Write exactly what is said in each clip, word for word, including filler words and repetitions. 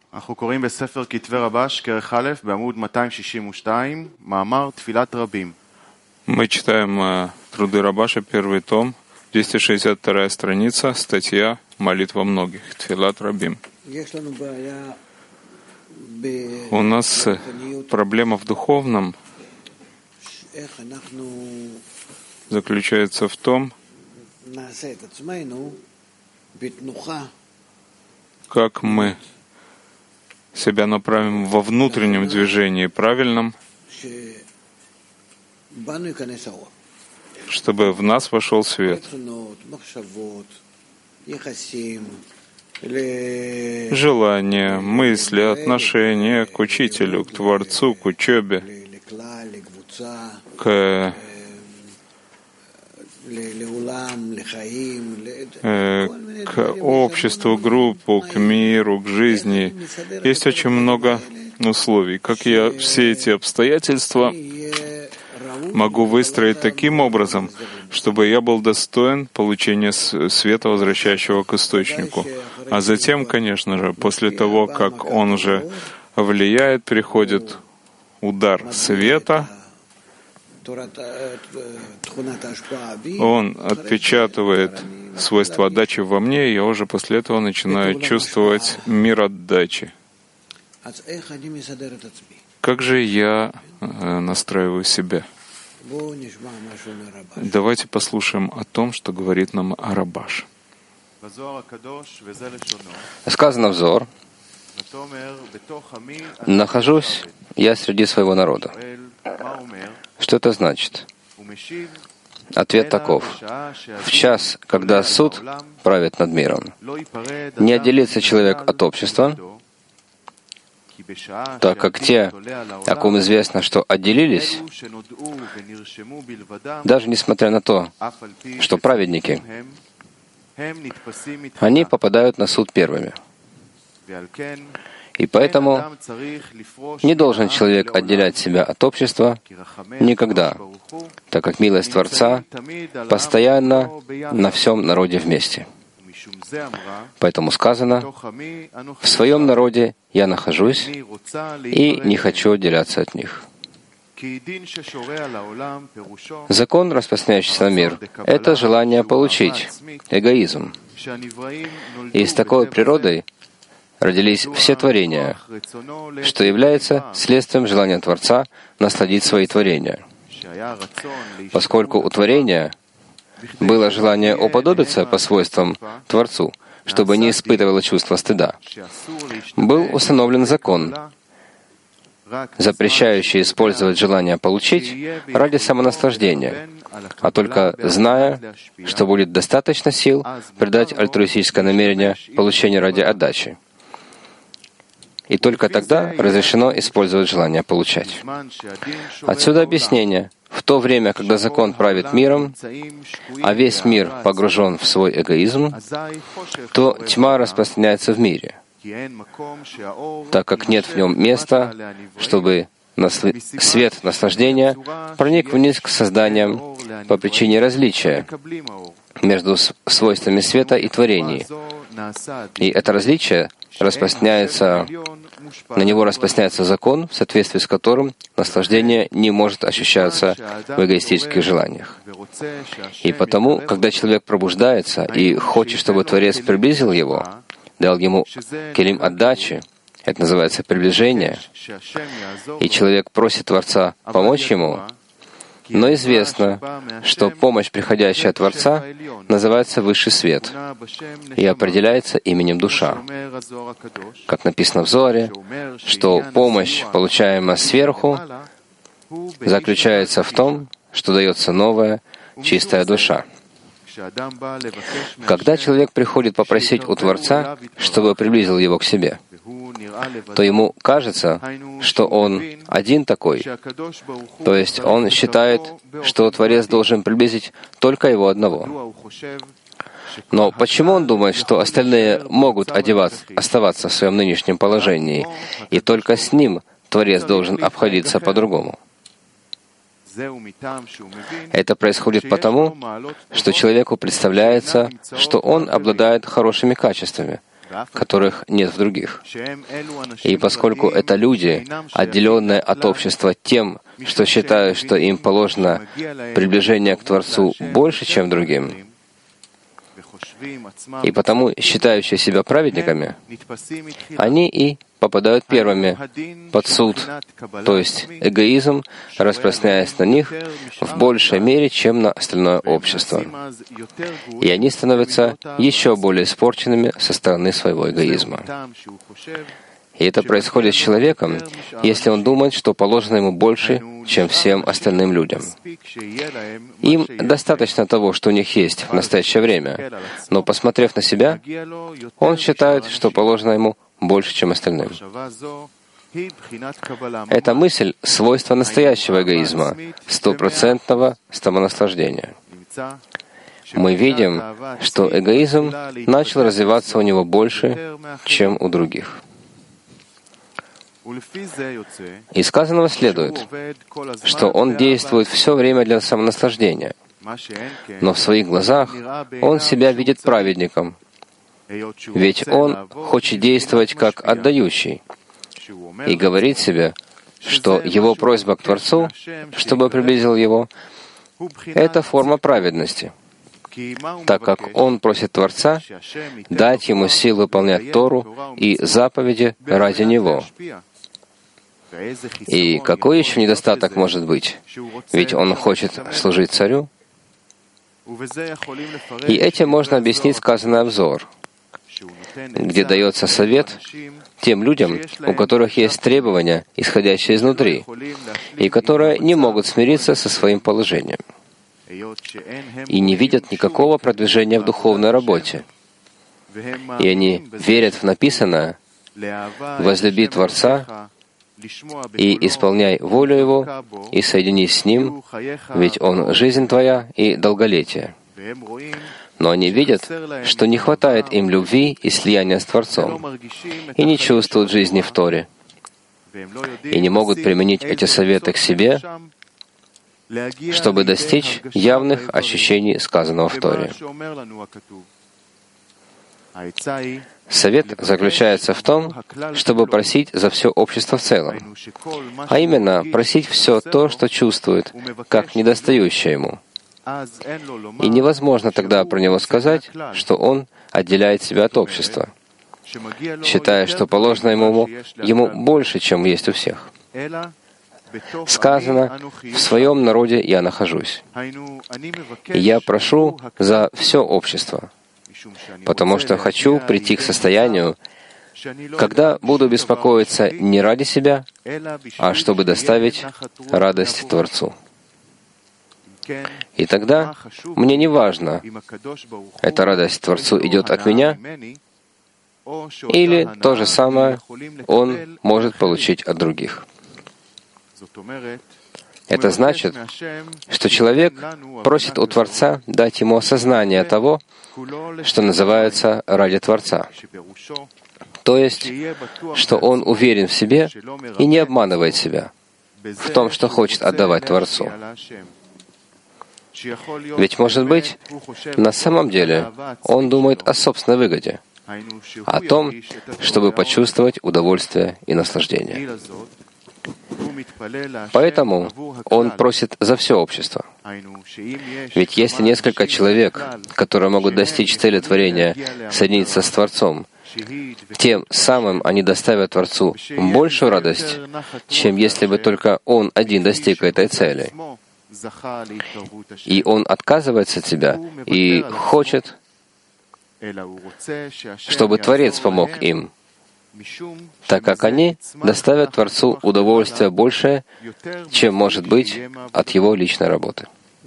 אנחנו קוראים בספר כתבי רבש, כרך א', בעמוד מאתיים שישים ושתיים, מאמר תפילת רבים. Мы читаем труды Рабаша, первый том, двести шестьдесят вторая страница, статья «Молитва многих», Тфилат Рабим. У нас проблема в духовном заключается в том, как мы себя направим во внутреннем движении правильном, чтобы в нас вошел свет. Желания, мысли, отношения к учителю, к Творцу, к учебе, к, к обществу, группу, к миру, к жизни. Есть очень много условий. Как я все эти обстоятельства могу выстроить таким образом, чтобы я был достоин получения света, возвращающего к источнику. А затем, конечно же, после того, как он уже влияет, приходит удар света, он отпечатывает свойства отдачи во мне, и я уже после этого начинаю чувствовать мир отдачи. Как же я настраиваю себя? Давайте послушаем о том, что говорит нам Рабаш. Сказано в Зоар: «Нахожусь я среди своего народа». Что это значит? Ответ таков: в час, когда суд правит над миром, не отделится человек от общества, так как те, о ком известно, что отделились, даже несмотря на то, что праведники, они попадают на суд первыми. И поэтому не должен человек отделять себя от общества никогда, так как милость Творца постоянно на всем народе вместе. Поэтому сказано: «В своем народе я нахожусь и не хочу отделяться от них». Закон, распространяющийся на мир, — это желание получить, эгоизм. И с такой природой родились все творения, что является следствием желания Творца насладить свои творения. Поскольку у творения было желание уподобиться по свойствам Творцу, чтобы не испытывало чувство стыда, был установлен закон, запрещающий использовать желание получить ради самонаслаждения, а только зная, что будет достаточно сил придать альтруистическое намерение получения ради отдачи. И только тогда разрешено использовать желание получать. Отсюда объяснение. В то время, когда закон правит миром, а весь мир погружен в свой эгоизм, то тьма распространяется в мире, так как нет в нем места, чтобы насл... свет наслаждения проник вниз к созданиям по причине различия между свойствами света и творений. И это различие распространяется, на него распространяется закон, в соответствии с которым наслаждение не может ощущаться в эгоистических желаниях. И потому, когда человек пробуждается и хочет, чтобы Творец приблизил его, дал ему келим отдачи, это называется приближение, и человек просит Творца помочь ему, но известно, что помощь, приходящая от Творца, называется высший свет и определяется именем душа. Как написано в Зоаре, что помощь, получаемая сверху, заключается в том, что дается новая, чистая душа. Когда человек приходит попросить у Творца, чтобы приблизил его к себе, то ему кажется, что он один такой, то есть он считает, что Творец должен приблизить только его одного. Но почему он думает, что остальные могут одеваться, оставаться в своем нынешнем положении, и только с ним Творец должен обходиться по-другому? Это происходит потому, что человеку представляется, что он обладает хорошими качествами, которых нет в других. И поскольку это люди, отделенные от общества тем, что считают, что им положено приближение к Творцу больше, чем другим, и потому считающие себя праведниками, они и попадают первыми под суд, то есть эгоизм, распространяясь на них в большей мере, чем на остальное общество. И они становятся еще более испорченными со стороны своего эгоизма. И это происходит с человеком, если он думает, что положено ему больше, чем всем остальным людям. Им достаточно того, что у них есть в настоящее время, но, посмотрев на себя, он считает, что положено ему больше, чем остальным. Эта мысль — свойство настоящего эгоизма, стопроцентного самонаслаждения. Мы видим, что эгоизм начал развиваться у него больше, чем у других. Из сказанного следует, что он действует все время для самонаслаждения, но в своих глазах он себя видит праведником, ведь он хочет действовать как отдающий и говорит себе, что его просьба к Творцу, чтобы приблизил его, это форма праведности, так как он просит Творца дать ему силу выполнять Тору и заповеди ради него. И какой еще недостаток может быть? Ведь он хочет служить царю. И этим можно объяснить сказанный обзор, где дается совет тем людям, у которых есть требования, исходящие изнутри, и которые не могут смириться со своим положением и не видят никакого продвижения в духовной работе. И они верят в написанное «Возлюби Творца и исполняй волю Его, и соединись с Ним, ведь Он — жизнь твоя и долголетие». Но они видят, что не хватает им любви и слияния с Творцом, и не чувствуют жизни в Торе, и не могут применить эти советы к себе, чтобы достичь явных ощущений сказанного в Торе. Совет заключается в том, чтобы просить за все общество в целом, а именно просить все то, что чувствует, как недостающее ему. И невозможно тогда про него сказать, что он отделяет себя от общества, считая, что положено ему, ему больше, чем есть у всех. Сказано, «В своем народе я нахожусь». И я прошу за все общество, потому что хочу прийти к состоянию, когда буду беспокоиться не ради себя, а чтобы доставить радость Творцу. И тогда мне не важно, эта радость Творцу идет от меня, или то же самое Он может получить от других. Это значит, что человек просит у Творца дать ему осознание того, что называется ради Творца. То есть, что он уверен в себе и не обманывает себя в том, что хочет отдавать Творцу. Ведь, может быть, на самом деле он думает о собственной выгоде, о том, чтобы почувствовать удовольствие и наслаждение. Поэтому он просит за все общество. Ведь если несколько человек, которые могут достичь цели творения, соединиться с Творцом, тем самым они доставят Творцу большую радость, чем если бы только он один достиг этой цели. И он отказывается от себя и хочет, чтобы Творец помог им, так как они доставят Творцу удовольствие большее, чем может быть от его личной работы.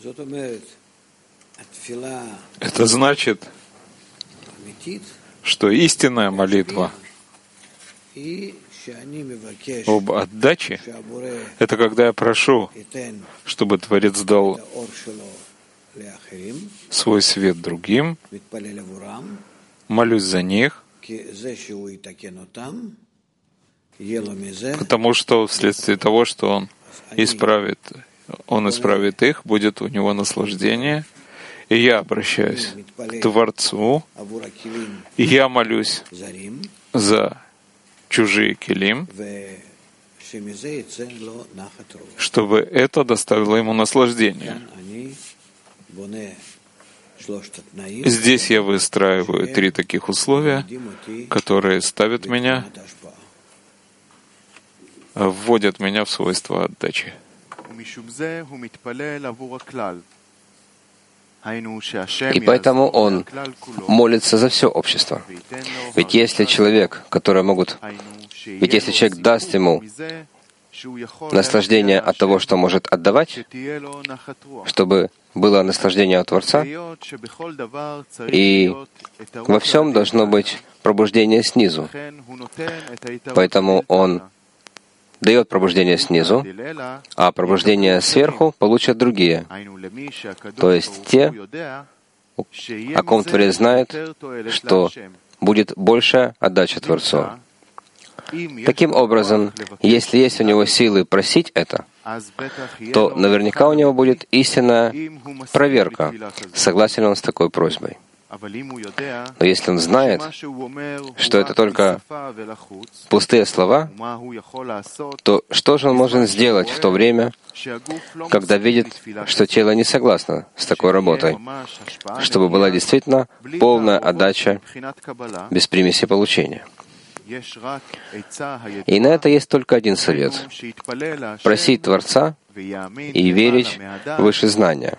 Это значит, что истинная молитва об отдаче — это когда я прошу, чтобы Творец дал свой свет другим, молюсь за них, потому что вследствие того, что Он исправит, Он исправит их, будет у него наслаждение, И я обращаюсь к Творцу, и я молюсь за чужие келим, чтобы это доставило ему наслаждение. Здесь я выстраиваю три таких условия, которые ставят меня, вводят меня в свойства отдачи. И поэтому он молится за все общество. Ведь если человек, который могут, ведь если человек даст ему наслаждение от того, что может отдавать, чтобы было наслаждение от Творца, и во всем должно быть пробуждение снизу. Поэтому он дает пробуждение снизу, а пробуждение сверху получат другие. То есть те, о ком Творец знает, что будет большая отдача Творцу. Таким образом, если есть у него силы просить это, то наверняка у него будет истинная проверка, согласен он с такой просьбой. Но если он знает, что это только пустые слова, то что же он может сделать в то время, когда видит, что тело не согласно с такой работой, чтобы была действительно полная отдача без примеси получения? И на это есть только один совет — просить Творца и верить выше знания,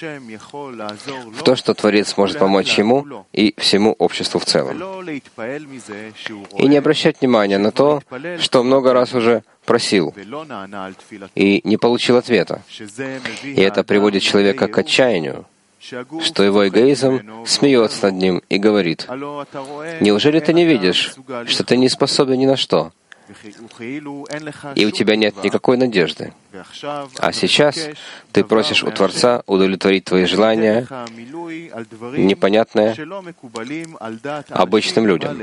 в то, что Творец может помочь ему и всему обществу в целом. И не обращать внимания на то, что много раз уже просил и не получил ответа. И это приводит человека к отчаянию, что его эгоизм смеется над ним и говорит: «Неужели ты не видишь, что ты не способен ни на что, и у тебя нет никакой надежды? А сейчас ты просишь у Творца удовлетворить твои желания, непонятные обычным людям».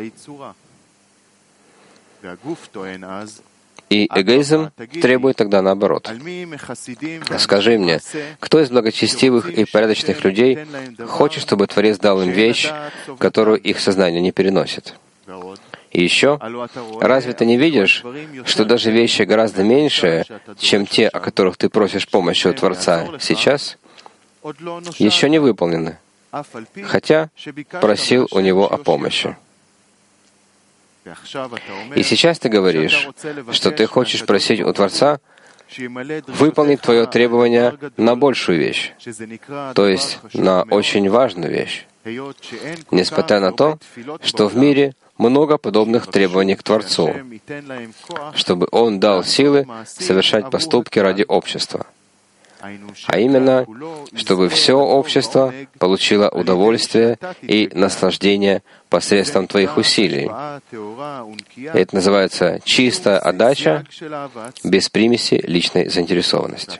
И эгоизм требует тогда наоборот. Скажи мне, кто из благочестивых и порядочных людей хочет, чтобы Творец дал им вещь, которую их сознание не переносит? И еще, разве ты не видишь, что даже вещи гораздо меньшие, чем те, о которых ты просишь помощи у Творца сейчас, еще не выполнены, хотя просил у Него о помощи? И сейчас ты говоришь, что ты хочешь просить у Творца выполнить твое требование на большую вещь, то есть на очень важную вещь, несмотря на то, что в мире много подобных требований к Творцу, чтобы Он дал силы совершать поступки ради общества. А именно, чтобы все общество получило удовольствие и наслаждение посредством твоих усилий. Это называется чистая отдача без примеси личной заинтересованности.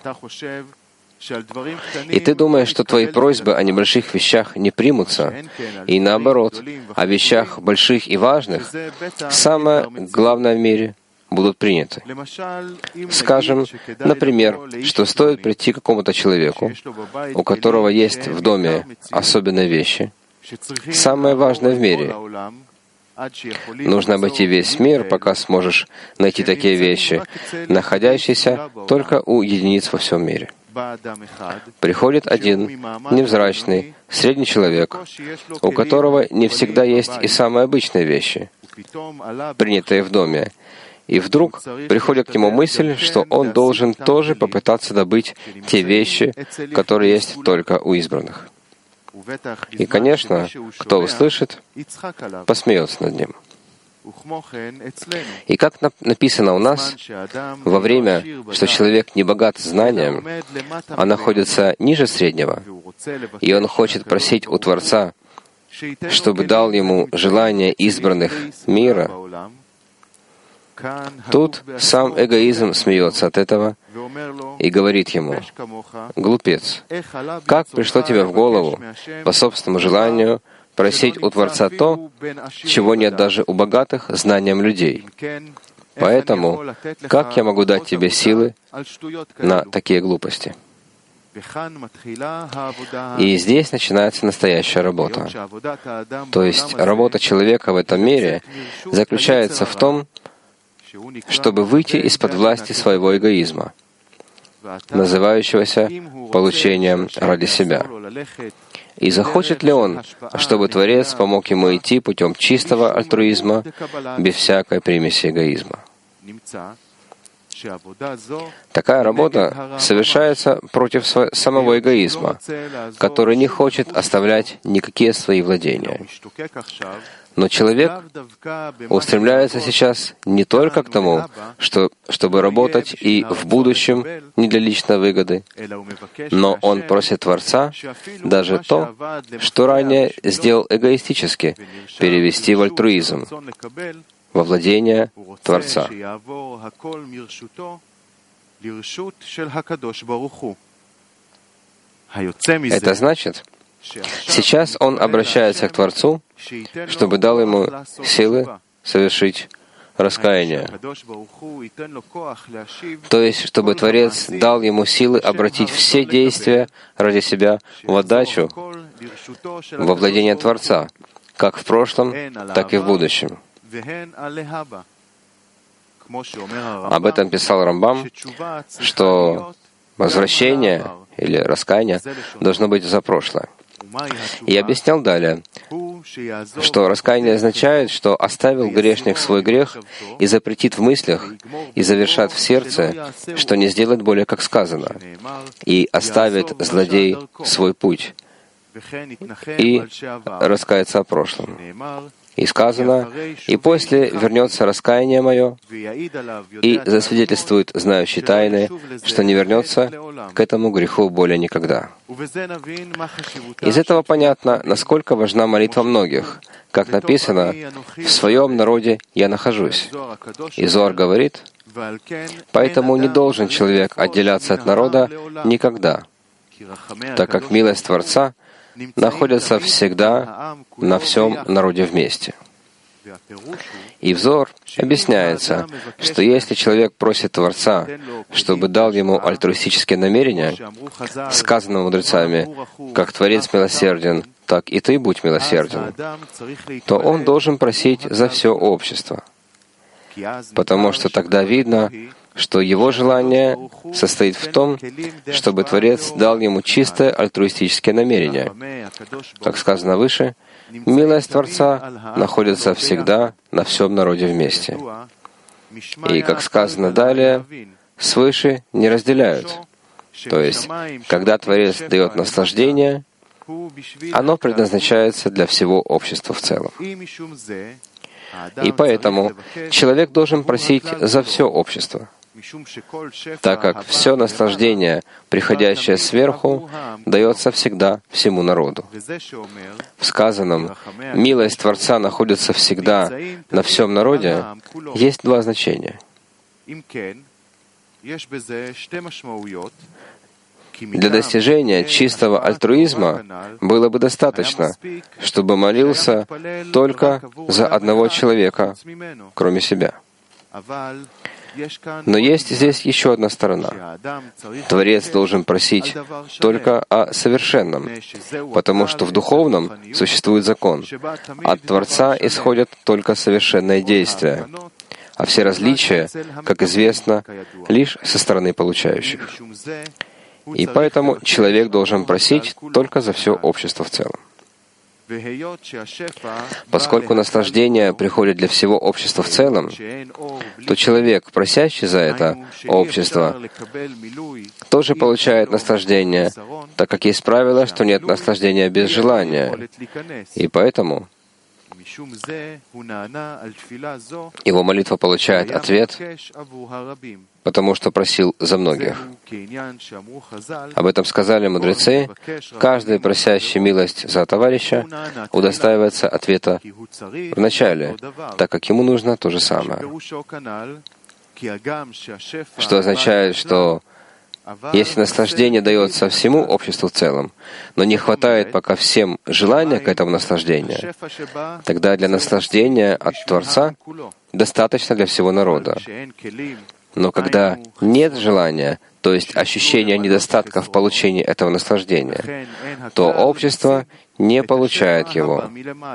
И ты думаешь, что твои просьбы о небольших вещах не примутся, и наоборот, о вещах больших и важных, самое главное в мире, будут приняты. Скажем, например, что стоит прийти к какому-то человеку, у которого есть в доме особенные вещи, самое важное в мире. Нужно обойти весь мир, пока сможешь найти такие вещи, находящиеся только у единиц во всем мире. Приходит один невзрачный, средний человек, у которого не всегда есть и самые обычные вещи, принятые в доме, и вдруг приходит к нему мысль, что он должен тоже попытаться добыть те вещи, которые есть только у избранных. И, конечно, кто услышит, посмеется над ним. И как написано у нас, во время, что человек не богат знанием, а находится ниже среднего, и он хочет просить у Творца, чтобы дал ему желание избранных мира, тут сам эгоизм смеется от этого и говорит ему: «Глупец, как пришло тебе в голову по собственному желанию просить у Творца то, чего нет даже у богатых знанием людей? Поэтому как я могу дать тебе силы на такие глупости?» И здесь начинается настоящая работа. То есть работа человека в этом мире заключается в том, чтобы выйти из-под власти своего эгоизма, называющегося получением ради себя. И захочет ли он, чтобы Творец помог ему идти путем чистого альтруизма, без всякой примеси эгоизма? Такая работа совершается против самого эгоизма, который не хочет оставлять никакие свои владения. Но человек устремляется сейчас не только к тому, что, чтобы работать и в будущем не для личной выгоды, но он просит Творца даже то, что ранее сделал эгоистически, перевести в альтруизм, во владение Творца. Это значит, сейчас он обращается к Творцу, чтобы дал ему силы совершить раскаяние. То есть, чтобы Творец дал ему силы обратить все действия ради себя в отдачу, во владение Творца, как в прошлом, так и в будущем. Об этом писал Рамбам, что возвращение или раскаяние должно быть за прошлое. И объяснял далее, что раскаяние означает, что оставил грешник свой грех и запретит в мыслях и завершат в сердце, что не сделает более, как сказано, и оставит злодей свой путь и раскается о прошлом. И сказано, «И после вернется раскаяние мое, и засвидетельствует знающий тайны, что не вернется к этому греху более никогда». Из этого понятно, насколько важна молитва многих. Как написано, «В своем народе я нахожусь». И Зоар говорит, «Поэтому не должен человек отделяться от народа никогда, так как милость Творца находятся всегда на всем народе вместе». И взор объясняется, что если человек просит Творца, чтобы дал ему альтруистические намерения, сказано мудрецами, «Как Творец милосерден, так и ты будь милосерден», то он должен просить за все общество, потому что тогда видно, что его желание состоит в том, чтобы Творец дал ему чистое альтруистическое намерение. Как сказано выше, милость Творца находится всегда на всем народе вместе. И, как сказано далее, свыше не разделяют. То есть, когда Творец дает наслаждение, оно предназначается для всего общества в целом. И поэтому человек должен просить за все общество, так как все наслаждение, приходящее сверху, дается всегда всему народу. В сказанном «милость Творца находится всегда на всем народе» есть два значения. Для достижения чистого альтруизма было бы достаточно, чтобы молился только за одного человека, кроме себя. Но есть здесь еще одна сторона. Творец должен просить только о совершенном, потому что в духовном существует закон. От Творца исходят только совершенные действия, а все различия, как известно, лишь со стороны получающих. И поэтому человек должен просить только за все общество в целом. Поскольку наслаждение приходит для всего общества в целом, то человек, просящий за это общество, тоже получает наслаждение, так как есть правило, что нет наслаждения без желания. И поэтому его молитва получает ответ, потому что просил за многих. Об этом сказали мудрецы. Каждый, просящий милость за товарища, удостаивается ответа в начале, так как ему нужно то же самое. Что означает, что если наслаждение дается всему обществу в целом, но не хватает пока всем желания к этому наслаждению, тогда для наслаждения от Творца достаточно для всего народа, Но когда нет желания, то есть ощущения недостатка в получении этого наслаждения, то общество не получает его.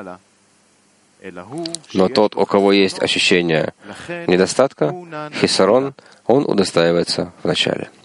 Но тот, у кого есть ощущение недостатка, хисарон, он удостаивается вначале.